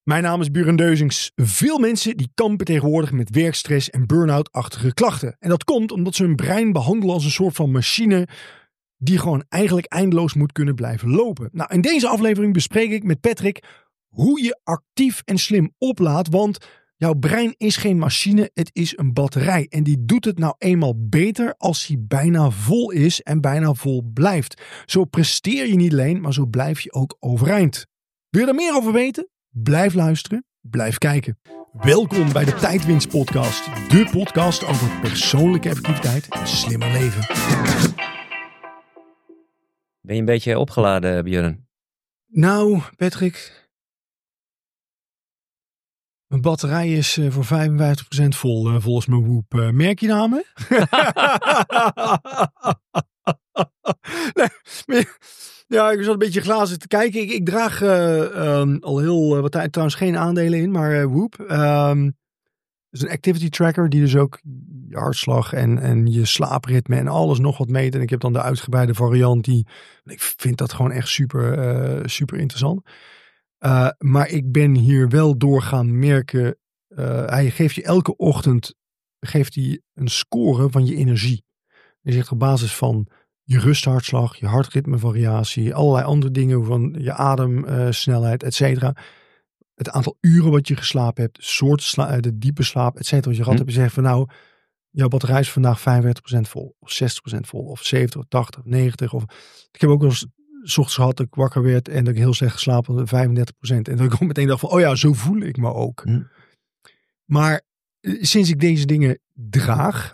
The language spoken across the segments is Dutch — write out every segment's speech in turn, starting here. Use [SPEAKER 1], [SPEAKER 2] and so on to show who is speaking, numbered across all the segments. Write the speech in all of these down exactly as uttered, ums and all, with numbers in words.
[SPEAKER 1] Mijn naam is Buren Deuzings. Veel mensen die kampen tegenwoordig met werkstress en burn-out-achtige klachten. En dat komt omdat ze hun brein behandelen als een soort van machine die gewoon eigenlijk eindeloos moet kunnen blijven lopen. Nou, in deze aflevering bespreek ik met Patrick hoe je actief en slim oplaadt, want jouw brein is geen machine, het is een batterij. En die doet het nou eenmaal beter als hij bijna vol is en bijna vol blijft. Zo presteer je niet alleen, maar zo blijf je ook overeind. Wil je er meer over weten? Blijf luisteren, blijf kijken. Welkom bij de Tijdwinst podcast. De podcast over persoonlijke effectiviteit en slimmer leven.
[SPEAKER 2] Ben je een beetje opgeladen, Björn?
[SPEAKER 1] Nou, Patrick. Mijn batterij is uh, voor vijfenvijftig procent vol, uh, volgens mijn Whoop. Uh, merk je namen? nee, ja, ik zat een beetje glazen te kijken. Ik, ik draag uh, um, al heel uh, wat tijd trouwens geen aandelen in, maar uh, Whoop. Um, dat is een activity tracker die dus ook je hartslag en, en je slaapritme en alles nog wat meet. En ik heb dan de uitgebreide variant die, ik vind dat gewoon echt super, uh, super interessant. Uh, maar ik ben hier wel door gaan merken, uh, hij geeft je elke ochtend geeft hij een score van je energie. Je zegt op basis van je rusthartslag, je hartritmevariatie, allerlei andere dingen van je ademsnelheid, uh, et cetera. Het aantal uren wat je geslapen hebt, de soort sla- de diepe slaap, et cetera. Wat je gehad hm. hebt, je zegt van nou, jouw batterij is vandaag vijfenveertig procent vol, of zestig procent vol, of zeventig, tachtig, negentig. Of ik heb ook wel eens 's ochtends gehad dat ik wakker werd en dat ik heel slecht geslapen had, vijfendertig procent. En dat ik ook meteen dacht van, oh ja, zo voel ik me ook. Hm. Maar sinds ik deze dingen draag,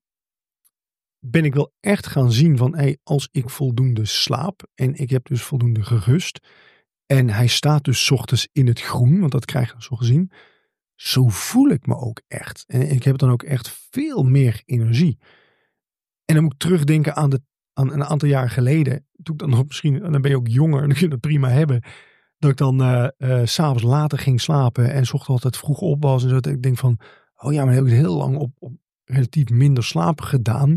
[SPEAKER 1] ben ik wel echt gaan zien van, hey, als ik voldoende slaap en ik heb dus voldoende gerust en hij staat dus 's ochtends in het groen, want dat krijg je dan zo gezien, zo voel ik me ook echt. En ik heb dan ook echt veel meer energie. En dan moet ik terugdenken aan, de, aan een aantal jaar geleden, toen ik dan nog misschien, en dan ben je ook jonger en dan kun je dat prima hebben, dat ik dan uh, uh, 's avonds later ging slapen en 's ochtends altijd vroeg op was en zo. Dat ik denk van, oh ja, maar dan heb ik heel lang op, op relatief minder slapen gedaan.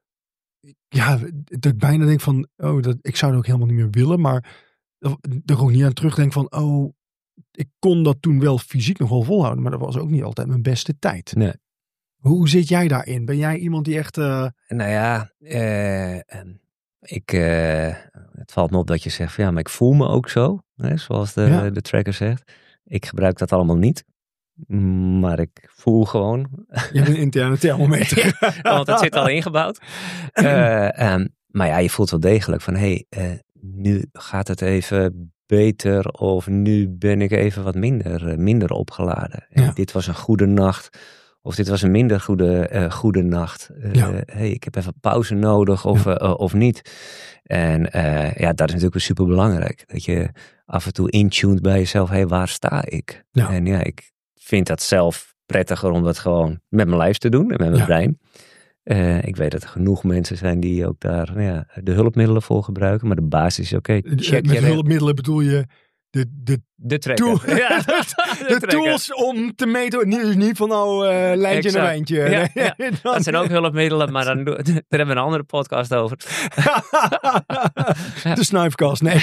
[SPEAKER 1] Ja, dat ik bijna denk van, oh, dat, ik zou dat ook helemaal niet meer willen, maar dat ik ook niet aan terugdenk van, oh, ik kon dat toen wel fysiek nog wel volhouden, maar dat was ook niet altijd mijn beste tijd.
[SPEAKER 2] Nee.
[SPEAKER 1] Hoe zit jij daarin? Ben jij iemand die echt... Uh...
[SPEAKER 2] Nou ja, uh, ik, uh, het valt me op dat je zegt van ja, maar ik voel me ook zo, hè, zoals de, ja. de tracker zegt. Ik gebruik dat allemaal niet, maar ik voel gewoon.
[SPEAKER 1] Je hebt een interne thermometer.
[SPEAKER 2] Ja, want het zit al ingebouwd. Uh, um, maar ja, je voelt wel degelijk van hé, hey, uh, nu gaat het even beter of nu ben ik even wat minder, uh, minder opgeladen. Ja. Dit was een goede nacht. Of dit was een minder goede, uh, goede nacht. Uh, ja. Hey, ik heb even pauze nodig of, ja. uh, of niet. En uh, ja, dat is natuurlijk super belangrijk. Dat je af en toe intuned bij jezelf. Hé, hey, waar sta ik? Ja. En ja, ik vind dat zelf prettiger om dat gewoon met mijn lijf te doen. En met mijn ja. brein. Uh, ik weet dat er genoeg mensen zijn die ook daar nou ja, de hulpmiddelen voor gebruiken. Maar de basis is oké. Okay,
[SPEAKER 1] check met hulpmiddelen bedoel je de, de,
[SPEAKER 2] de tracker.
[SPEAKER 1] Tool, ja, de, de, de tools om te meten. Niet, niet van nou uh, lijntje en een wijntje.
[SPEAKER 2] Ja, ja. Dan, dat zijn ook hulpmiddelen, maar dan, daar hebben we een andere podcast over.
[SPEAKER 1] De snuifkast, nee.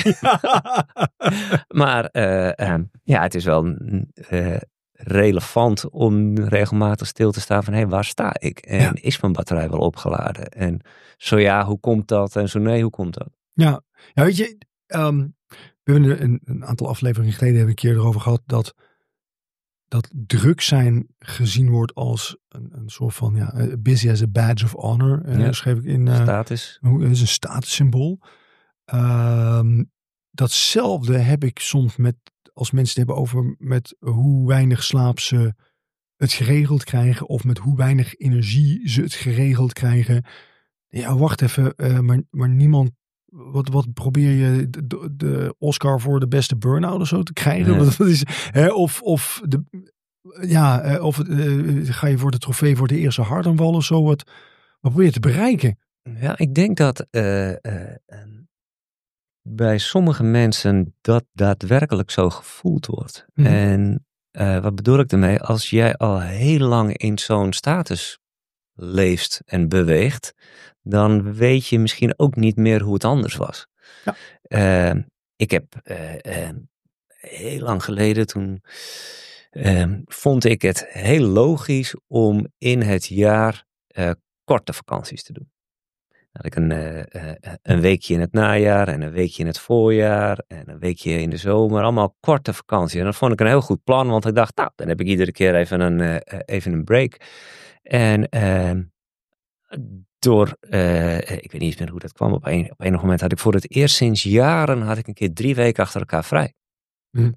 [SPEAKER 2] Maar uh, um, ja, het is wel uh, relevant om regelmatig stil te staan van hé, hey, waar sta ik? En ja. is mijn batterij wel opgeladen? En zo ja, hoe komt dat? En zo nee, hoe komt dat?
[SPEAKER 1] Ja, ja weet je, um, we hebben een, een aantal afleveringen geleden hebben we een keer erover gehad dat, dat druk zijn gezien wordt als een, een soort van ja, busy as a badge of honor. Ja. Uh, schreef ik in. Uh,
[SPEAKER 2] Status.
[SPEAKER 1] Het is een statussymbool. Um, datzelfde heb ik soms met, als mensen het hebben over met hoe weinig slaap ze het geregeld krijgen of met hoe weinig energie ze het geregeld krijgen. Ja, wacht even, uh, maar, maar niemand. Wat, wat probeer je de, de Oscar voor de beste burn-out of zo te krijgen? Nee. Wat is, hè, of of, de, ja, of uh, ga je voor de trofee voor de eerste hartaanval of zo? Wat, wat probeer je te bereiken?
[SPEAKER 2] Ja, ik denk dat uh, uh, um, bij sommige mensen dat daadwerkelijk zo gevoeld wordt. Mm. En uh, wat bedoel ik ermee? Als jij al heel lang in zo'n status leeft en beweegt, dan weet je misschien ook niet meer hoe het anders was. Ja. Uh, ik heb uh, uh, heel lang geleden, toen uh, vond ik het heel logisch om in het jaar uh, korte vakanties te doen. Had ik een, uh, uh, een weekje in het najaar en een weekje in het voorjaar en een weekje in de zomer. Allemaal korte vakanties. En dat vond ik een heel goed plan, want ik dacht, nou, dan heb ik iedere keer even een, uh, even een break. En uh, door, uh, ik weet niet eens meer hoe dat kwam, op een, op enig moment had ik voor het eerst sinds jaren had ik een keer drie weken achter elkaar vrij.
[SPEAKER 1] Hm.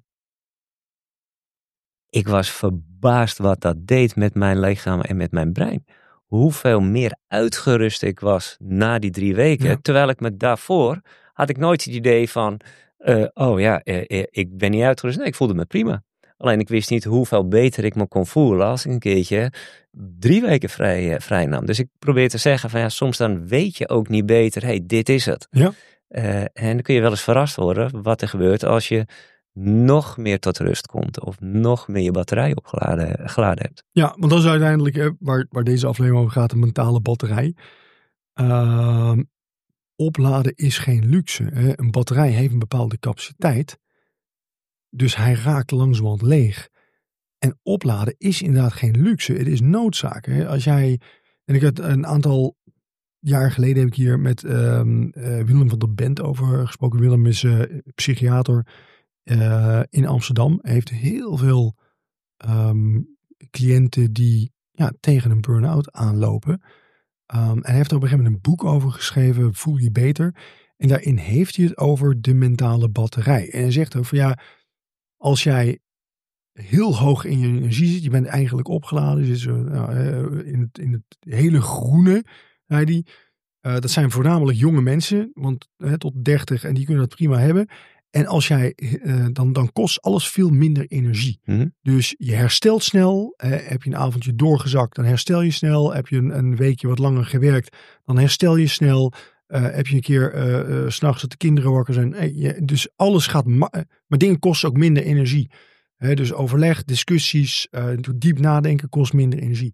[SPEAKER 2] Ik was verbaasd wat dat deed met mijn lichaam en met mijn brein. Hoeveel meer uitgerust ik was na die drie weken. Ja. Terwijl ik me daarvoor had ik nooit het idee van, uh, oh ja, uh, uh, ik ben niet uitgerust. Nee, ik voelde me prima. Alleen ik wist niet hoeveel beter ik me kon voelen als ik een keertje drie weken vrij, uh, vrij nam. Dus ik probeer te zeggen van ja, soms dan weet je ook niet beter, hé, hey, dit is het.
[SPEAKER 1] Ja.
[SPEAKER 2] Uh, en dan kun je wel eens verrast worden wat er gebeurt als je nog meer tot rust komt of nog meer je batterij opgeladen geladen hebt.
[SPEAKER 1] Ja, want dat is uiteindelijk eh, waar, waar deze aflevering over gaat, de mentale batterij. Uh, opladen is geen luxe. Hè. Een batterij heeft een bepaalde capaciteit, dus hij raakt langzamerhand leeg. En opladen is inderdaad geen luxe, het is noodzaak. Hè. Als jij, en ik had een aantal jaar geleden heb ik hier met uh, uh, Willem van der Bent over gesproken. Willem is uh, psychiater uh, in Amsterdam. Hij heeft heel veel um, cliënten die ja, tegen een burn-out aanlopen. Um, en hij heeft er op een gegeven moment een boek over geschreven, Voel je beter. En daarin heeft hij het over de mentale batterij. En hij zegt ook van ja, als jij heel hoog in je energie zit, je bent eigenlijk opgeladen, je zit zo, nou, in, het, in het hele groene, hij die, uh, dat zijn voornamelijk jonge mensen, want uh, tot dertig en die kunnen dat prima hebben. En als jij, uh, dan, dan kost alles veel minder energie.
[SPEAKER 2] Mm-hmm.
[SPEAKER 1] Dus je herstelt snel. Uh, heb je een avondje doorgezakt, dan herstel je snel. Heb je een, een weekje wat langer gewerkt, dan herstel je snel. Uh, heb je een keer uh, uh, 's nachts dat de kinderen wakker zijn. Uh, je, dus alles gaat, ma- maar dingen kosten ook minder energie. Uh, dus overleg, discussies, uh, diep nadenken kost minder energie.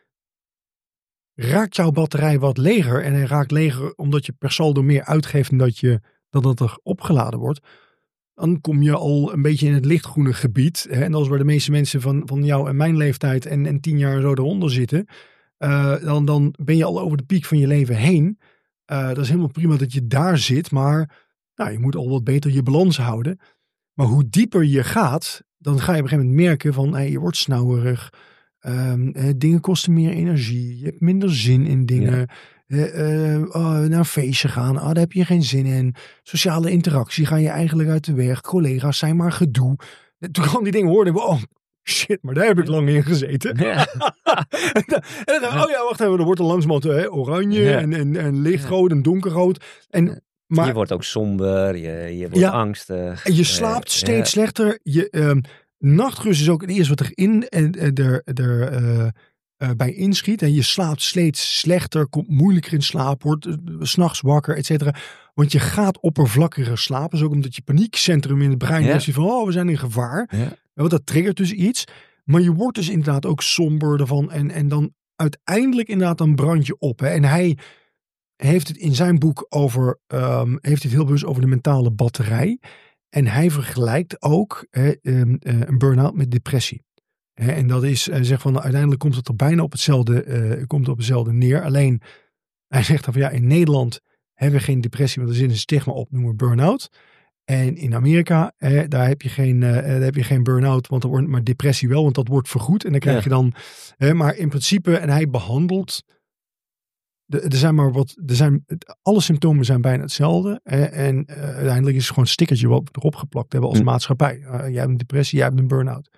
[SPEAKER 1] Raakt jouw batterij wat leger en hij raakt leger omdat je per saldo meer uitgeeft dan dat, je, dat het er opgeladen wordt, dan kom je al een beetje in het lichtgroene gebied. Hè? En dat is waar de meeste mensen van, van jou en mijn leeftijd en, en tien jaar zo eronder zitten. Uh, dan, dan ben je al over de piek van je leven heen. Uh, dat is helemaal prima dat je daar zit, maar nou, je moet al wat beter je balans houden. Maar hoe dieper je gaat, dan ga je op een gegeven moment merken van hey, je wordt snauwerig. Um, eh, dingen kosten meer energie. Je hebt minder zin in dingen. Ja. Uh, uh, oh, naar een feestje gaan. Oh, daar heb je geen zin in. Sociale interactie ga je eigenlijk uit de weg. Collega's zijn maar gedoe. Toen ik al die dingen hoorde, oh shit, maar daar heb ik lang in gezeten. Ja. en dan, en dan, oh ja, wacht even, dan wordt er langzamerhand hè, oranje ja. en, en, en lichtrood en donkerrood. En maar,
[SPEAKER 2] je wordt ook somber, je, je wordt ja, angstig.
[SPEAKER 1] En je slaapt uh, steeds ja. slechter. Je, um, nachtrust is ook het eerste wat erin uh, er, er, uh, uh, bij inschiet. En je slaapt steeds slechter, komt moeilijker in slaap, wordt uh, 's nachts wakker, et cetera. Want je gaat oppervlakkiger slapen. Dus ook omdat je paniekcentrum in het brein ja. is van, oh, we zijn in gevaar. Ja. Want dat triggert dus iets. Maar je wordt dus inderdaad ook somber ervan. En, en dan uiteindelijk inderdaad dan brand je op. Hè. En hij heeft het in zijn boek over, um, heeft het heel bewust over de mentale batterij. En hij vergelijkt ook hè, um, uh, een burn-out met depressie. Hè, en dat is, hij zegt van, nou, uiteindelijk komt het er bijna op hetzelfde, uh, komt op hetzelfde neer. Alleen, hij zegt dan van, ja, in Nederland hebben we geen depressie, want er zit een stigma op, noemen we burn-out. En in Amerika, hè, daar heb je geen, uh, daar heb je geen burn-out, want er wordt maar depressie wel, want dat wordt vergoed. En dan krijg ja. je dan, hè, maar in principe, en hij behandelt, de, er zijn maar wat, er zijn, alle symptomen zijn bijna hetzelfde. Hè, en uh, uiteindelijk is het gewoon een stickertje wat we erop geplakt hebben als hm. maatschappij. Uh, jij hebt een depressie, jij hebt een burn-out.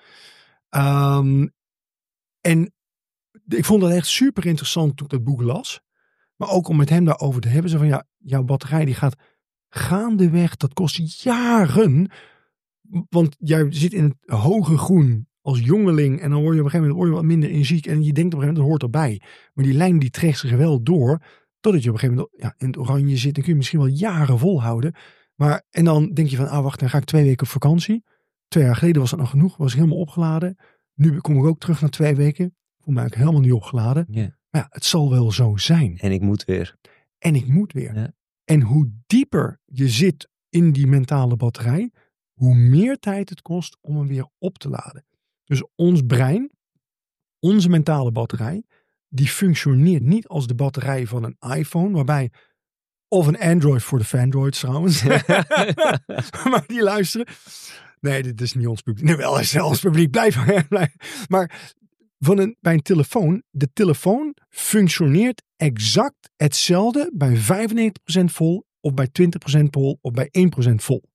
[SPEAKER 1] Um, en ik vond dat echt super interessant toen ik dat boek las. Maar ook om met hem daarover te hebben. Zo van ja, jouw batterij die gaat gaandeweg. Dat kost jaren. Want jij zit in het hoge groen als jongeling. En dan word je op een gegeven moment word je wat minder energiek. En je denkt op een gegeven moment dat hoort erbij. Maar die lijn die trekt zich wel door. Totdat je op een gegeven moment ja, in het oranje zit. Dan kun je misschien wel jaren volhouden. Maar en dan denk je van ah wacht, dan ga ik twee weken op vakantie. Twee jaar geleden was dat nog genoeg. Was ik helemaal opgeladen. Nu kom ik ook terug na twee weken. Ik voel me eigenlijk helemaal niet opgeladen. Yeah. Maar ja, het zal wel zo zijn.
[SPEAKER 2] En ik moet weer.
[SPEAKER 1] En ik moet weer. Ja. En hoe dieper je zit in die mentale batterij, hoe meer tijd het kost om hem weer op te laden. Dus ons brein, onze mentale batterij, die functioneert niet als de batterij van een iPhone, waarbij, of een Android voor de Fandroids trouwens, maar die luisteren. Nee, dit is niet ons publiek. Nee, wel is ons publiek, blijf maar. Maar van een, bij een telefoon, de telefoon functioneert exact hetzelfde bij vijfennegentig procent vol, of bij twintig procent vol, of bij één procent vol.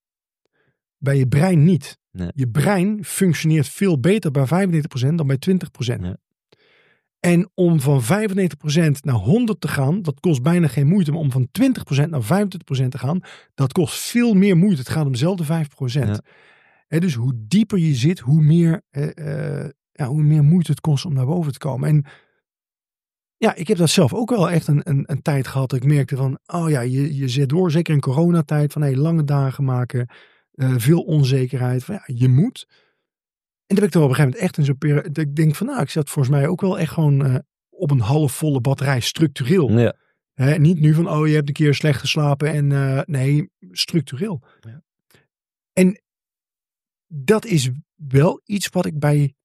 [SPEAKER 1] Bij je brein niet.
[SPEAKER 2] Nee.
[SPEAKER 1] Je brein functioneert veel beter bij vijfennegentig procent dan bij twintig procent.
[SPEAKER 2] Nee.
[SPEAKER 1] En om van vijfennegentig procent naar honderd te gaan, dat kost bijna geen moeite. Maar om van twintig procent naar vijfentwintig procent te gaan, dat kost veel meer moeite. Het gaat om dezelfde vijf procent. Ja. He, dus hoe dieper je zit, hoe meer, uh, uh, ja, hoe meer moeite het kost om naar boven te komen. En ja, ik heb dat zelf ook wel echt een, een, een tijd gehad. Dat ik merkte van, oh ja, je, je zit door, zeker in coronatijd, van hey, lange dagen maken, uh, veel onzekerheid. Van, ja, je moet. En toen ben ik er op een gegeven moment echt in zo'n periode, dat ik denk van, nou, ik zat volgens mij ook wel echt gewoon uh, op een halfvolle batterij, structureel.
[SPEAKER 2] Ja.
[SPEAKER 1] He, niet nu van, oh, je hebt een keer slecht geslapen en uh, nee, structureel. Ja. En dat is wel iets wat ik bij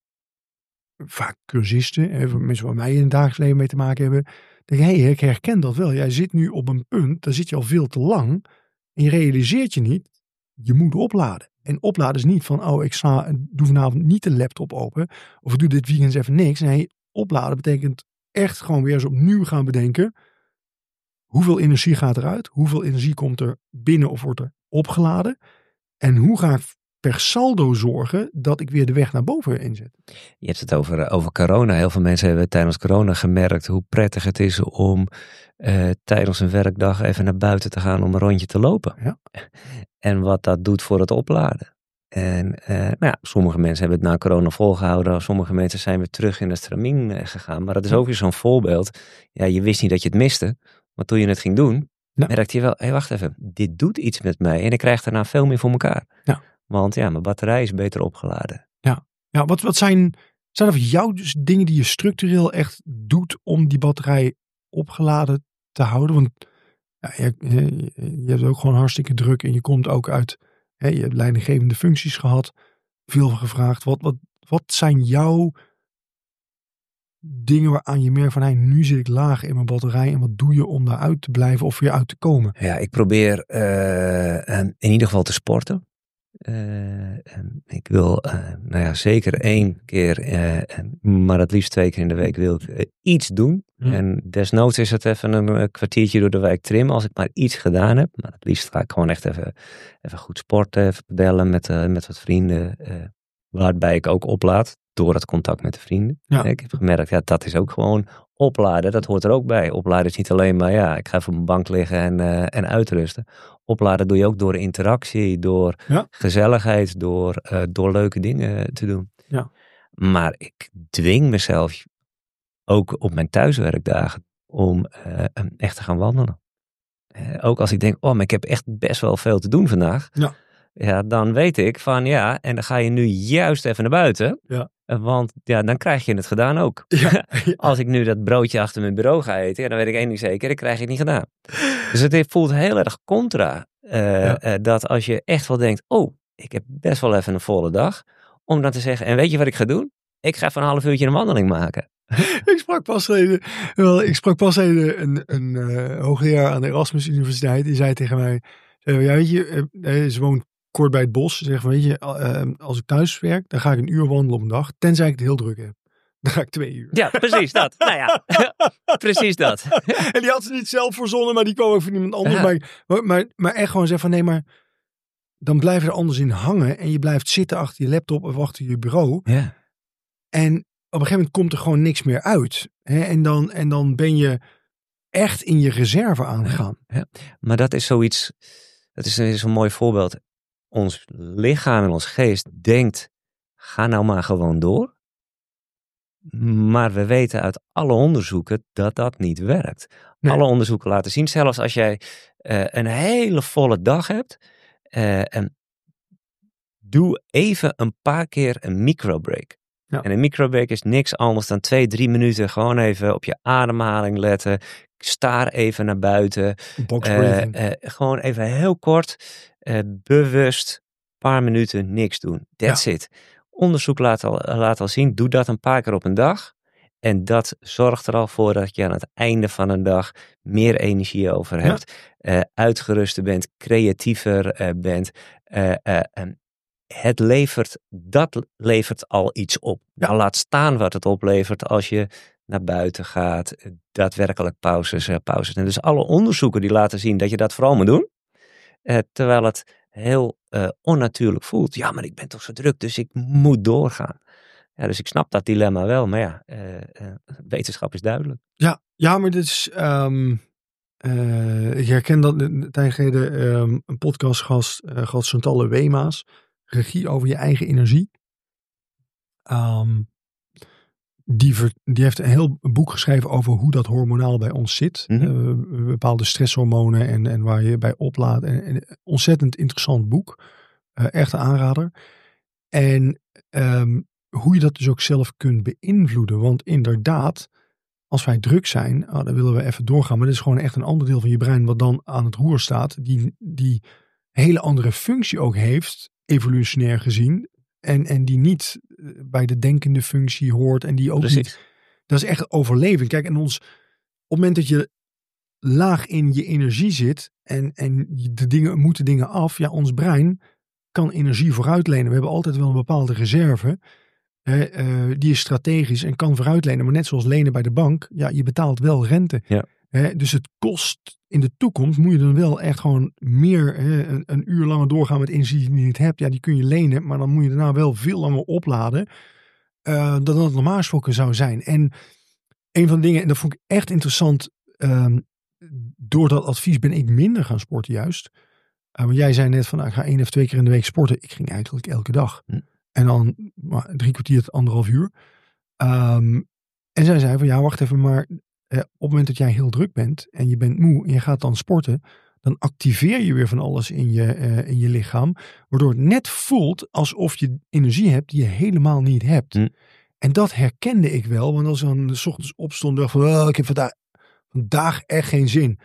[SPEAKER 1] vaak cursisten, hè, mensen waar mij in het dagelijks leven mee te maken hebben, denk ik, hé, hey, ik herken dat wel. Jij zit nu op een punt, daar zit je al veel te lang en je realiseert je niet, je moet opladen. En opladen is niet van, oh, ik sla, doe vanavond niet de laptop open, of ik doe dit weekend even niks. Nee, opladen betekent echt gewoon weer eens opnieuw gaan bedenken, hoeveel energie gaat eruit, hoeveel energie komt er binnen of wordt er opgeladen, en hoe ga ik per saldo zorgen dat ik weer de weg naar boven inzet.
[SPEAKER 2] Je hebt het over, over corona. Heel veel mensen hebben tijdens corona gemerkt hoe prettig het is om uh, tijdens een werkdag even naar buiten te gaan om een rondje te lopen.
[SPEAKER 1] Ja.
[SPEAKER 2] En wat dat doet voor het opladen. En uh, nou ja, sommige mensen hebben het na corona volgehouden. Sommige mensen zijn weer terug in het stramien uh, gegaan. Maar dat is ook weer zo'n voorbeeld. Ja, je wist niet dat je het miste. Maar toen je het ging doen, ja. merkte je wel, hé, hey, wacht even. Dit doet iets met mij. En ik krijg daarna veel meer voor elkaar.
[SPEAKER 1] Ja.
[SPEAKER 2] Want ja, mijn batterij is beter opgeladen.
[SPEAKER 1] Ja, ja wat, wat zijn, zijn er voor jou dus dingen die je structureel echt doet om die batterij opgeladen te houden? Want ja, je, je, je hebt ook gewoon hartstikke druk en je komt ook uit, hè, je hebt leidinggevende functies gehad, veel gevraagd. Wat, wat, wat zijn jouw dingen waaraan je merkt van, hey, nu zit ik laag in mijn batterij en wat doe je om daaruit te blijven of weer uit te komen?
[SPEAKER 2] Ja, ik probeer uh, in ieder geval te sporten. Uh, ik wil uh, nou ja, zeker één keer, uh, maar het liefst twee keer in de week wil ik uh, iets doen. Hmm. En desnoods is het even een, een kwartiertje door de wijk trimmen als ik maar iets gedaan heb. Maar het liefst ga ik gewoon echt even, even goed sporten, even pedellen met, uh, met wat vrienden. Uh, waarbij ik ook oplaad door het contact met de vrienden. Ja. Ik heb gemerkt, ja, dat is ook gewoon opladen. Dat hoort er ook bij. Opladen is niet alleen maar, ja, ik ga even op mijn bank liggen en, uh, en uitrusten. Opladen doe je ook door interactie, door ja. gezelligheid, door, uh, door leuke dingen te doen.
[SPEAKER 1] Ja.
[SPEAKER 2] Maar ik dwing mezelf ook op mijn thuiswerkdagen om uh, echt te gaan wandelen. Uh, ook als ik denk, oh, maar ik heb echt best wel veel te doen vandaag.
[SPEAKER 1] Ja.
[SPEAKER 2] Ja, dan weet ik van ja, en dan ga je nu juist even naar buiten.
[SPEAKER 1] Ja.
[SPEAKER 2] Want ja, dan krijg je het gedaan ook.
[SPEAKER 1] Ja.
[SPEAKER 2] Als ik nu dat broodje achter mijn bureau ga eten, ja, dan weet ik één ding zeker, ik krijg het niet gedaan. Dus het voelt heel erg contra. Uh, ja. uh, dat als je echt wel denkt, oh, ik heb best wel even een volle dag. Om dan te zeggen, en weet je wat ik ga doen? Ik ga even een half uurtje een wandeling maken.
[SPEAKER 1] ik sprak pas een, wel, ik sprak pas een, een, een uh, hoogleraar aan de Erasmus Universiteit. Die zei tegen mij, zei, ja, weet je, uh, ze woont kort bij het bos. Ze zegt van, weet je, uh, als ik thuis werk, dan ga ik een uur wandelen op een dag. Tenzij ik het heel druk heb. Dan ga ik twee uur.
[SPEAKER 2] Ja, precies dat. nou ja, precies dat.
[SPEAKER 1] En die had ze niet zelf verzonnen, maar die kwam ook van iemand anders. Ja. Maar, maar, maar echt gewoon zeggen van, nee, maar dan blijf je er anders in hangen. En je blijft zitten achter je laptop of achter je bureau.
[SPEAKER 2] Ja.
[SPEAKER 1] En op een gegeven moment komt er gewoon niks meer uit. Hè? En, dan, en dan ben je echt in je reserve aangegaan.
[SPEAKER 2] Ja, ja. Maar dat is zoiets, dat is, is een mooi voorbeeld. Ons lichaam en ons geest denkt, ga nou maar gewoon door. Maar we weten uit alle onderzoeken dat dat niet werkt. Nee. Alle onderzoeken laten zien, zelfs als jij uh, een hele volle dag hebt, uh, en doe even een paar keer een microbreak. Ja. En een microbreak is niks anders dan twee, drie minuten gewoon even op je ademhaling letten. Staar even naar buiten.
[SPEAKER 1] Uh,
[SPEAKER 2] uh, gewoon even heel kort, uh, bewust paar minuten niks doen. That's
[SPEAKER 1] Ja.
[SPEAKER 2] it. Onderzoek laat al, laat al zien, doe dat een paar keer op een dag. En dat zorgt er al voor dat je aan het einde van een dag meer energie over hebt. Ja. Uh, uitgeruster bent, creatiever uh, bent. Uh, uh, um, het levert, dat levert al iets op. Ja. Nou, laat staan wat het oplevert als je naar buiten gaat. Daadwerkelijk pauzes, uh, pauzes. En dus alle onderzoeken die laten zien dat je dat vooral moet doen. Uh, terwijl het heel uh, onnatuurlijk voelt. Ja, maar ik ben toch zo druk, dus ik moet doorgaan. Ja, dus ik snap dat dilemma wel, maar ja, uh, uh, wetenschap is duidelijk.
[SPEAKER 1] Ja, ja maar dit is, um, uh, ik herken dat een tijd geleden um, een podcastgast, uh, gast Chantal Weema's, regie over je eigen energie. Um, die, ver, die heeft een heel boek geschreven over hoe dat hormonaal bij ons zit. Mm-hmm. Uh, bepaalde stresshormonen en, en waar je bij oplaadt. En, en, ontzettend interessant boek. Uh, echt een aanrader. En um, hoe je dat dus ook zelf kunt beïnvloeden. Want inderdaad, als wij druk zijn, oh, dan willen we even doorgaan. Maar dit is gewoon echt een ander deel van je brein wat dan aan het roer staat. Die, die hele andere functie ook heeft, evolutionair gezien. En, en die niet bij de denkende functie hoort. En die ook Precies. niet. Dat is echt overleving. Kijk, en ons, op het moment dat je laag in je energie zit. En, en de dingen moeten dingen af. Ja, ons brein kan energie vooruitlenen. We hebben altijd wel een bepaalde reserve. Hè, uh, die is strategisch en kan vooruitlenen. Maar net zoals lenen bij de bank. Ja, je betaalt wel rente.
[SPEAKER 2] Ja.
[SPEAKER 1] Hè, dus het kost in de toekomst. Moet je dan wel echt gewoon meer. Hè, een, een uur langer doorgaan met energie die je niet hebt. Ja, die kun je lenen. Maar dan moet je daarna wel veel langer opladen. Uh, dan dat het normaal gesproken zou zijn. En een van de dingen. En dat vond ik echt interessant. Um, door dat advies ben ik minder gaan sporten juist. Uh, want jij zei net van. Nou, ik ga één of twee keer in de week sporten. Ik ging eigenlijk elke dag. Hm. En dan nou, drie kwartier tot anderhalf uur. Um, en zij zei van ja, wacht even, maar eh, op het moment dat jij heel druk bent en je bent moe en je gaat dan sporten, dan activeer je weer van alles in je, uh, in je lichaam, waardoor het net voelt alsof je energie hebt die je helemaal niet hebt. Mm. En dat herkende ik wel, want als ik dan 's ochtends opstond dacht van oh, ik heb vandaag, vandaag echt geen zin.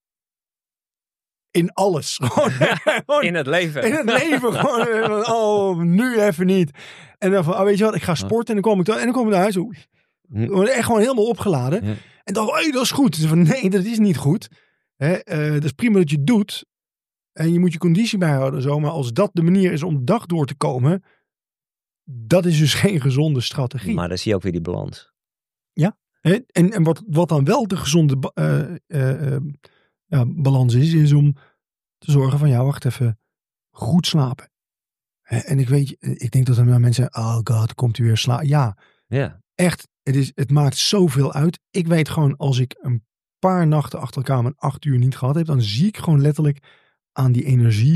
[SPEAKER 1] In alles. Gewoon, gewoon,
[SPEAKER 2] in het leven.
[SPEAKER 1] In het leven. Gewoon, oh, nu even niet. En dan van, oh, weet je wat, ik ga sporten en dan kom ik, dan, en dan kom ik naar huis. Oh, echt gewoon helemaal opgeladen. Ja. En dan, hey, dat is goed. Dus van, nee, dat is niet goed. Hè, uh, dat is prima dat je het doet. En je moet je conditie bijhouden. Zo, maar als dat de manier is om de dag door te komen, dat is dus geen gezonde strategie.
[SPEAKER 2] Maar dan zie je ook weer die balans.
[SPEAKER 1] Ja. Hè? En, en wat, wat dan wel de gezonde uh, uh, uh, ja, balans is, is om te zorgen van, ja, wacht even, goed slapen. En ik weet, ik denk dat er mensen zeggen, oh god, komt u weer slapen. Ja,
[SPEAKER 2] ja,
[SPEAKER 1] echt, het, is, het maakt zoveel uit. Ik weet gewoon, als ik een paar nachten achter elkaar mijn acht uur niet gehad heb, dan zie ik gewoon letterlijk aan die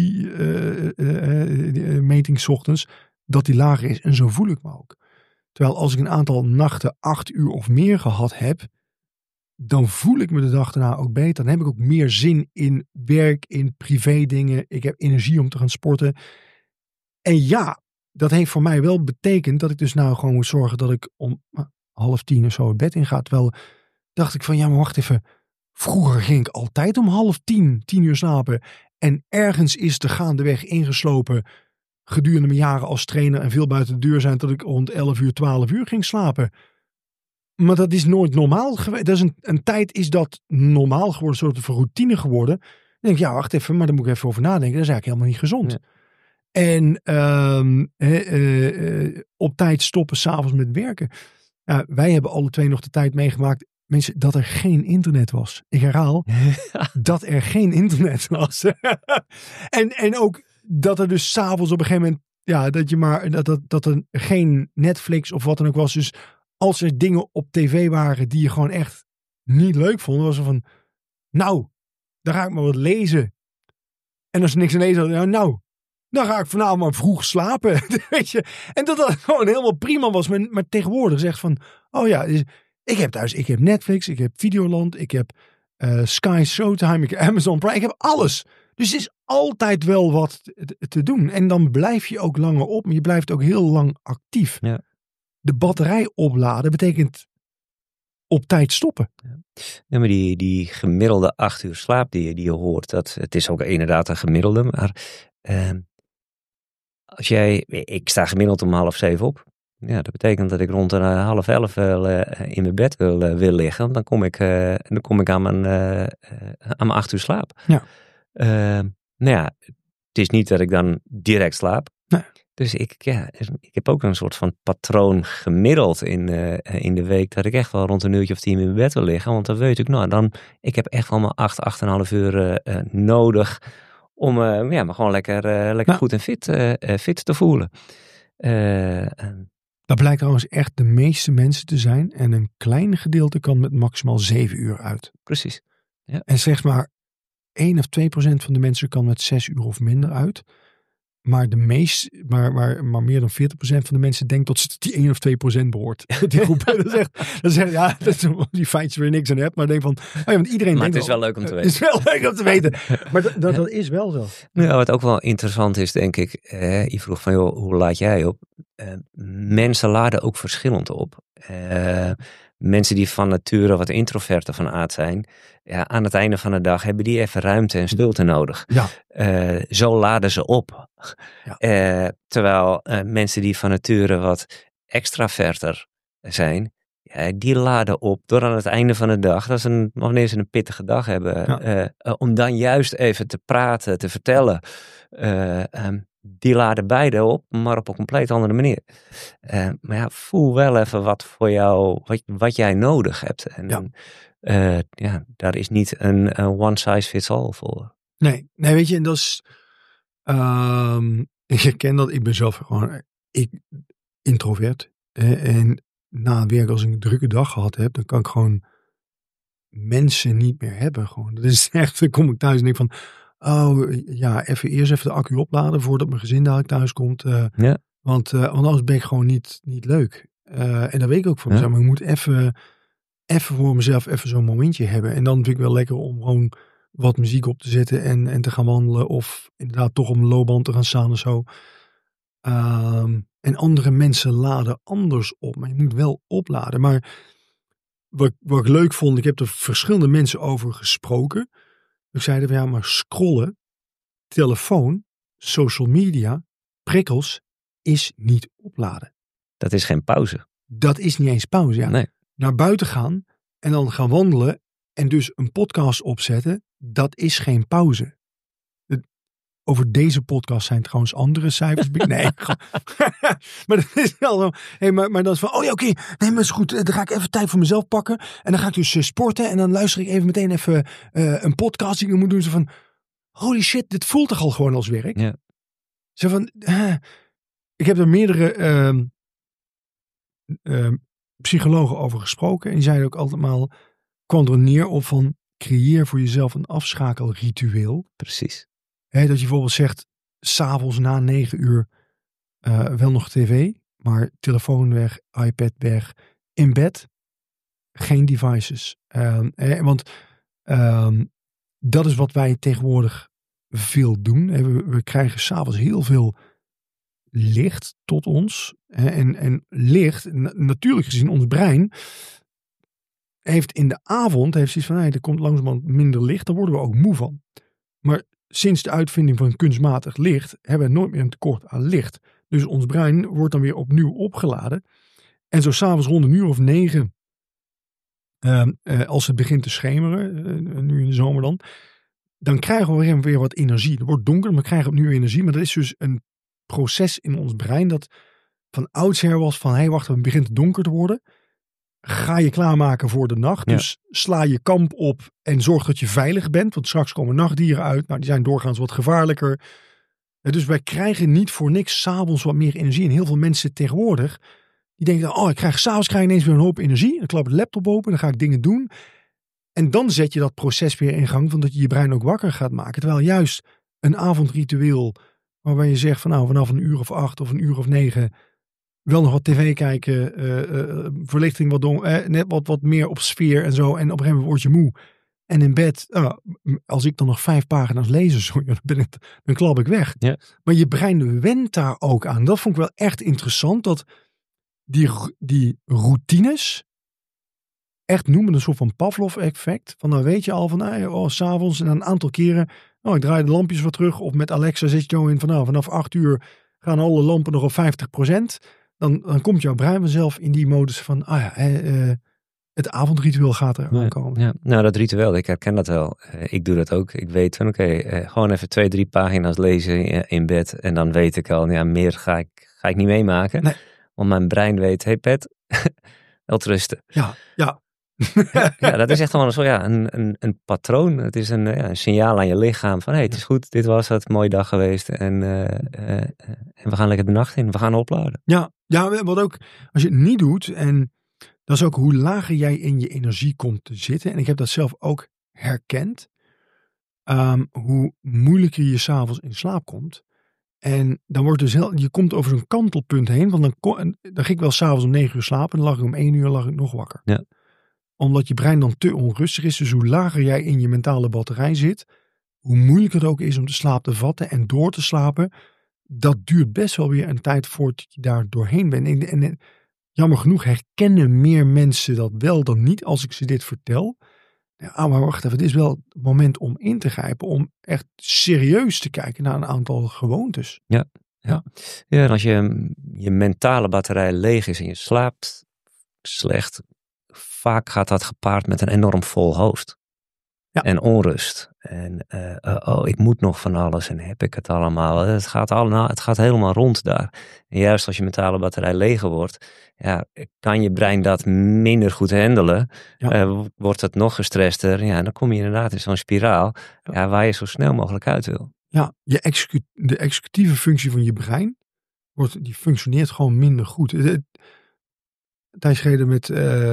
[SPEAKER 1] energiemeting uh, uh, uh, ochtends, dat die lager is. En zo voel ik me ook. Terwijl als ik een aantal nachten acht uur of meer gehad heb, dan voel ik me de dag daarna ook beter. Dan heb ik ook meer zin in werk, in privé dingen. Ik heb energie om te gaan sporten. En ja, dat heeft voor mij wel betekend dat ik dus nou gewoon moet zorgen dat ik om half tien of zo het bed in ga. Terwijl dacht ik van ja, maar wacht even. Vroeger ging ik altijd om half tien, tien uur slapen. En ergens is de gaandeweg ingeslopen gedurende mijn jaren als trainer en veel buiten de deur zijn dat ik rond elf uur, twaalf uur ging slapen. Maar dat is nooit normaal geweest. Dat is een, een tijd is dat normaal geworden, een soort van routine geworden. Dan denk ik, ja, wacht even, maar daar moet ik even over nadenken. Dat is eigenlijk helemaal niet gezond. Ja. En um, uh, uh, uh, op tijd stoppen, 's avonds met werken. Uh, wij hebben alle twee nog de tijd meegemaakt, mensen, dat er geen internet was. Ik herhaal, dat er geen internet was. en, en ook dat er dus 's avonds op een gegeven moment, ja, dat je maar, dat, dat, dat er geen Netflix of wat dan ook was. Dus als er dingen op tv waren die je gewoon echt niet leuk vond, was er van, nou, dan ga ik maar wat lezen. En als er niks aan lezen had, nou, dan ga ik vanavond maar vroeg slapen. Weet je? En dat dat gewoon helemaal prima was. Maar, maar tegenwoordig zegt van, oh ja, dus ik heb thuis, ik heb Netflix, ik heb Videoland, ik heb uh, Sky Showtime, ik heb Amazon Prime, ik heb alles. Dus het is altijd wel wat te, te doen. En dan blijf je ook langer op, maar je blijft ook heel lang actief.
[SPEAKER 2] Ja.
[SPEAKER 1] De batterij opladen betekent op tijd stoppen.
[SPEAKER 2] Ja, maar die, die gemiddelde acht uur slaap die je, die je hoort, dat, het is ook inderdaad een gemiddelde, maar uh, als jij, ik sta gemiddeld om half zeven op. Ja, dat betekent dat ik rond een uh, half elf uh, in mijn bed wil, uh, wil liggen. Dan kom ik, uh, dan kom ik aan, mijn, uh, uh, aan mijn acht uur slaap.
[SPEAKER 1] Ja.
[SPEAKER 2] Uh, nou ja, het is niet dat ik dan direct slaap.
[SPEAKER 1] Nee.
[SPEAKER 2] Dus ik, ja, ik heb ook een soort van patroon gemiddeld in, uh, in de week. Dat ik echt wel rond een uurtje of tien in mijn bed wil liggen. Want dan weet ik, nou, dan, ik heb echt wel mijn acht, acht en een half uur uh, uh, nodig. Om uh, ja, me gewoon lekker, uh, lekker nou. goed en fit, uh, uh, fit te voelen. Uh, uh,
[SPEAKER 1] Dat blijkt trouwens echt de meeste mensen te zijn. En een klein gedeelte kan met maximaal zeven uur uit.
[SPEAKER 2] Precies. Ja.
[SPEAKER 1] En zeg maar één of twee procent van de mensen kan met zes uur of minder uit. Maar, de meest, maar, maar, maar meer dan veertig procent van de mensen denkt dat ze die één of twee procent behoort. Die groep. Dat is echt, dat is echt, ja, dat is die feitjes waar je niks aan hebt. Maar denk van, oh ja, want iedereen
[SPEAKER 2] maar
[SPEAKER 1] denkt
[SPEAKER 2] het is wel leuk om te weten.
[SPEAKER 1] Het is wel leuk om te weten. Maar dat, dat, dat is wel zo.
[SPEAKER 2] Ja, wat ook wel interessant is, denk ik. Eh, je vroeg van, joh, hoe laad jij op? Uh, mensen laden ook verschillend op. Uh, mensen die van nature wat introverter van aard zijn. Ja, aan het einde van de dag hebben die even ruimte en stilte nodig.
[SPEAKER 1] Ja.
[SPEAKER 2] Uh, zo laden ze op. Ja. Uh, terwijl uh, mensen die van nature wat extraverter zijn, ja, die laden op door aan het einde van de dag, dat is een, wanneer ze een pittige dag hebben, ja. uh, uh, om dan juist even te praten, te vertellen. Uh, um, die laden beide op, maar op een compleet andere manier. Uh, maar ja, voel wel even wat voor jou, wat, wat jij nodig hebt. En ja. Uh, ja, daar is niet een, een one size fits all voor.
[SPEAKER 1] Nee, nee, weet je, en dat is, um, ik herken dat, ik ben zelf gewoon, ik, introvert. Eh, en na het werk, als ik een drukke dag gehad heb, dan kan ik gewoon mensen niet meer hebben. Gewoon. Dat is echt, dan kom ik thuis en denk van, oh ja, even eerst even de accu opladen voordat mijn gezin dadelijk thuis komt. Uh,
[SPEAKER 2] ja.
[SPEAKER 1] want, uh, want anders ben ik gewoon niet, niet leuk. Uh, en dat weet ik ook van mezelf. Ja. Maar ik moet even, even voor mezelf even zo'n momentje hebben. En dan vind ik wel lekker om gewoon wat muziek op te zetten en, en te gaan wandelen. Of inderdaad toch op een loopband te gaan staan of zo. Um, en andere mensen laden anders op. Maar je moet wel opladen. Maar wat, wat ik leuk vond, ik heb er verschillende mensen over gesproken. Ik zei van ja, maar scrollen, telefoon, social media, prikkels is niet opladen.
[SPEAKER 2] Dat is geen pauze.
[SPEAKER 1] Dat is niet eens pauze, ja.
[SPEAKER 2] Nee.
[SPEAKER 1] Naar buiten gaan en dan gaan wandelen en dus een podcast opzetten, dat is geen pauze. Over deze podcast zijn trouwens andere cijfers. Nee, maar dat is wel zo. Hey, maar, maar dat is van, oh ja, oké, okay. nee, maar is goed. Dan ga ik even tijd voor mezelf pakken. En dan ga ik dus uh, sporten. En dan luister ik even meteen even uh, een podcast die ik moet doen. Zo van, holy shit, dit voelt toch al gewoon als werk?
[SPEAKER 2] Ja.
[SPEAKER 1] Zo van, uh, ik heb er meerdere uh, uh, psychologen over gesproken. En die zeiden ook altijd maar, kwam er neer op van, creëer voor jezelf een afschakelritueel.
[SPEAKER 2] Precies.
[SPEAKER 1] He, dat je bijvoorbeeld zegt, s'avonds na negen uur uh, wel nog tv, maar telefoon weg, iPad weg, in bed, geen devices. Um, he, want um, dat is wat wij tegenwoordig veel doen. He, we, we krijgen s'avonds heel veel licht tot ons. He, en, en licht, na, natuurlijk gezien, ons brein heeft in de avond, heeft zoiets van, hey, er komt langzamerhand minder licht, daar worden we ook moe van. Maar sinds de uitvinding van kunstmatig licht hebben we nooit meer een tekort aan licht. Dus ons brein wordt dan weer opnieuw opgeladen. En zo s'avonds rond een uur of negen, uh, uh, als het begint te schemeren, uh, nu in de zomer dan, dan krijgen we weer, weer wat energie. Het wordt donker, maar we krijgen opnieuw energie. Maar dat is dus een proces in ons brein dat van oudsher was van, hé hey, wacht, het begint donker te worden. Ga je klaarmaken voor de nacht. Ja. Dus sla je kamp op en zorg dat je veilig bent. Want straks komen nachtdieren uit. Nou, die zijn doorgaans wat gevaarlijker. Dus wij krijgen niet voor niks 's avonds wat meer energie. En heel veel mensen tegenwoordig, die denken, oh, ik krijg 's avonds krijg ik ineens weer een hoop energie. Dan klap ik de laptop open, dan ga ik dingen doen. En dan zet je dat proces weer in gang, van dat je je brein ook wakker gaat maken. Terwijl juist een avondritueel, waarbij je zegt van nou, vanaf een uur of acht of een uur of negen, wel nog wat tv kijken, uh, uh, verlichting wat, don, uh, net wat, wat meer op sfeer en zo. En op een gegeven moment word je moe. En in bed, uh, als ik dan nog vijf pagina's lees, zo, dan, ben ik, dan klap ik weg.
[SPEAKER 2] Ja.
[SPEAKER 1] Maar je brein went daar ook aan. Dat vond ik wel echt interessant, dat die, die routines echt noemen een soort van Pavlov-effect. Van dan weet je al van, ah, oh, 's avonds en een aantal keren, oh, ik draai de lampjes wat terug. Of met Alexa zit je zo in van, nou, vanaf acht uur gaan alle lampen nog op vijftig procent. Dan, dan komt jouw brein vanzelf in die modus van, ah ja, uh, het avondritueel gaat er
[SPEAKER 2] ja,
[SPEAKER 1] aankomen.
[SPEAKER 2] Ja. Nou, dat ritueel, ik herken dat wel. Uh, ik doe dat ook. Ik weet van, oké, okay, uh, gewoon even twee, drie pagina's lezen in, in bed. En dan weet ik al, ja, meer ga ik, ga ik niet meemaken.
[SPEAKER 1] Nee.
[SPEAKER 2] Want mijn brein weet, hey Pet, wel rusten.
[SPEAKER 1] Ja, ja.
[SPEAKER 2] ja, ja, dat is echt gewoon zo, ja, een, een, een patroon. Het is een, ja, een signaal aan je lichaam van, hé, hey, het is goed, dit was het, mooie dag geweest. En, uh, uh, uh, en we gaan lekker de nacht in, we gaan opladen.
[SPEAKER 1] Ja, ja, wat ook, als je het niet doet, en dat is ook hoe lager jij in je energie komt te zitten. En ik heb dat zelf ook herkend. Um, hoe moeilijker je 's avonds in slaap komt. En dan wordt dus heel, je komt over zo'n kantelpunt heen. Want dan, kon, dan ging ik wel 's avonds om negen uur slapen. En dan lag ik om één uur lag ik nog wakker.
[SPEAKER 2] Ja.
[SPEAKER 1] Omdat je brein dan te onrustig is. Dus hoe lager jij in je mentale batterij zit, hoe moeilijker het ook is om de slaap te vatten en door te slapen. Dat duurt best wel weer een tijd voordat je daar doorheen bent. En, en, en jammer genoeg herkennen meer mensen dat wel dan niet als ik ze dit vertel. Ja, maar wacht even, het is wel het moment om in te grijpen. Om echt serieus te kijken naar een aantal gewoontes.
[SPEAKER 2] Ja, ja. ja en als je, je mentale batterij leeg is en je slaapt slecht, vaak gaat dat gepaard met een enorm vol hoofd. Ja. En onrust. En uh, uh, oh, ik moet nog van alles en heb ik het allemaal. Het gaat, allemaal, het gaat helemaal rond daar. En juist als je mentale batterij leger wordt, ja, kan je brein dat minder goed handelen. Ja. Uh, wordt het nog gestrester. Ja, dan kom je inderdaad in zo'n spiraal ja. Ja, waar je zo snel mogelijk uit wil.
[SPEAKER 1] Ja, je execu- de executieve functie van je brein, wordt, die functioneert gewoon minder goed. Het, tijdens geleden met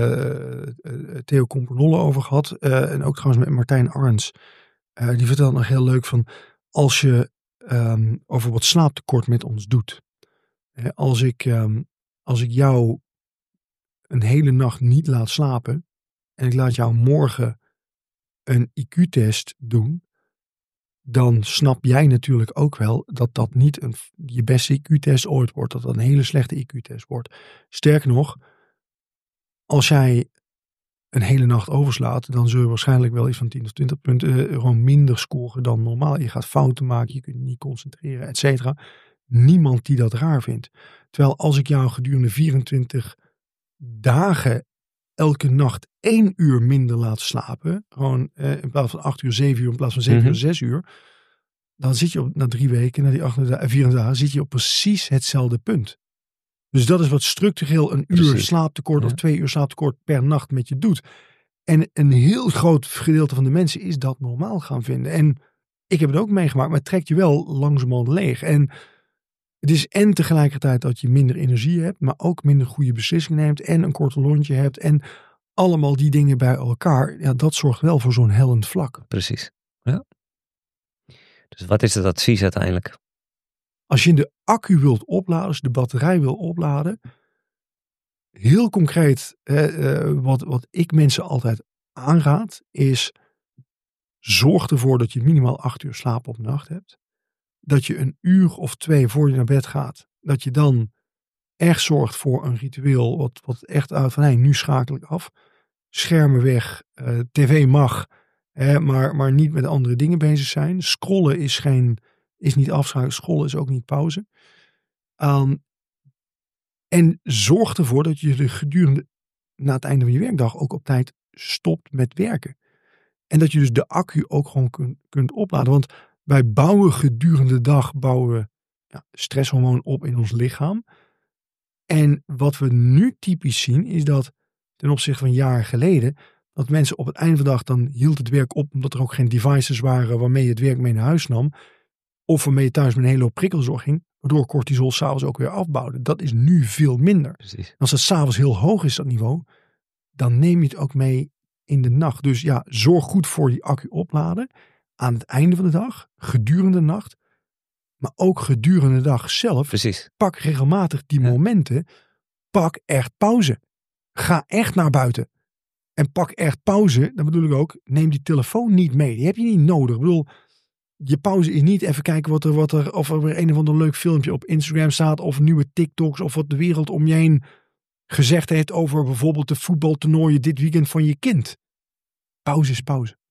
[SPEAKER 1] uh, Theo Compernolle over gehad. Uh, en ook trouwens met Martijn Arns. Uh, die vertelt nog heel leuk van, als je um, over wat slaaptekort met ons doet. Uh, als, ik, um, als ik jou een hele nacht niet laat slapen. En ik laat jou morgen een I Q-test doen. Dan snap jij natuurlijk ook wel dat dat niet een, je beste I Q-test ooit wordt. Dat dat een hele slechte I Q-test wordt. Sterker nog, als jij een hele nacht overslaat, dan zul je waarschijnlijk wel iets van tien of twintig punten uh, gewoon minder scoren dan normaal. Je gaat fouten maken, je kunt je niet concentreren, et cetera. Niemand die dat raar vindt. Terwijl als ik jou gedurende vierentwintig dagen elke nacht één uur minder laat slapen, gewoon uh, in plaats van acht uur, zeven uur, in plaats van zeven mm-hmm. uur, zes uur, dan zit je op, na drie weken, na die acht, vier dagen, zit je op precies hetzelfde punt. Dus dat is wat structureel een uur Precies. slaaptekort ja. of twee uur slaaptekort per nacht met je doet. En een heel groot gedeelte van de mensen is dat normaal gaan vinden. En ik heb het ook meegemaakt, maar het trekt je wel langzamerhand leeg. En het is en tegelijkertijd dat je minder energie hebt, maar ook minder goede beslissingen neemt en een korte lontje hebt. En allemaal die dingen bij elkaar, ja, dat zorgt wel voor zo'n hellend vlak.
[SPEAKER 2] Precies. Ja. Dus wat is het advies uiteindelijk?
[SPEAKER 1] Als je de accu wilt opladen, als je de batterij wil opladen, heel concreet, eh, uh, wat, wat ik mensen altijd aanraad, is zorg ervoor dat je minimaal acht uur slaap op nacht hebt. Dat je een uur of twee voor je naar bed gaat, dat je dan echt zorgt voor een ritueel, wat, wat echt uit van, hey, nu schakel ik af. Schermen weg, uh, tv mag, eh, maar, maar niet met andere dingen bezig zijn. Scrollen is geen... is niet afschakelen, scrollen is ook niet pauze. Um, en zorg ervoor dat je de gedurende, na het einde van je werkdag, ook op tijd stopt met werken. En dat je dus de accu ook gewoon kun, kunt opladen. Want wij bouwen gedurende de dag, bouwen we ja, stresshormoon op in ons lichaam. En wat we nu typisch zien, is dat ten opzichte van jaren geleden, dat mensen op het einde van de dag, dan hield het werk op, omdat er ook geen devices waren waarmee je het werk mee naar huis nam. Of waarmee je thuis met een hele hoop prikkelzorg ging, waardoor cortisol s'avonds ook weer afbouwde. Dat is nu veel minder.
[SPEAKER 2] Precies.
[SPEAKER 1] Als het s'avonds heel hoog is, dat niveau, dan neem je het ook mee in de nacht. Dus ja, zorg goed voor die accu opladen. Aan het einde van de dag, gedurende de nacht, maar ook gedurende de dag zelf.
[SPEAKER 2] Precies.
[SPEAKER 1] Pak regelmatig die ja. momenten. Pak echt pauze. Ga echt naar buiten. En pak echt pauze, dat bedoel ik ook, neem die telefoon niet mee. Die heb je niet nodig. Ik bedoel, je pauze is niet even kijken wat er, wat er, of er weer een of ander leuk filmpje op Instagram staat, of nieuwe TikToks, of wat de wereld om je heen gezegd heeft over bijvoorbeeld de voetbaltoernooien dit weekend van je kind. Pauze is pauze.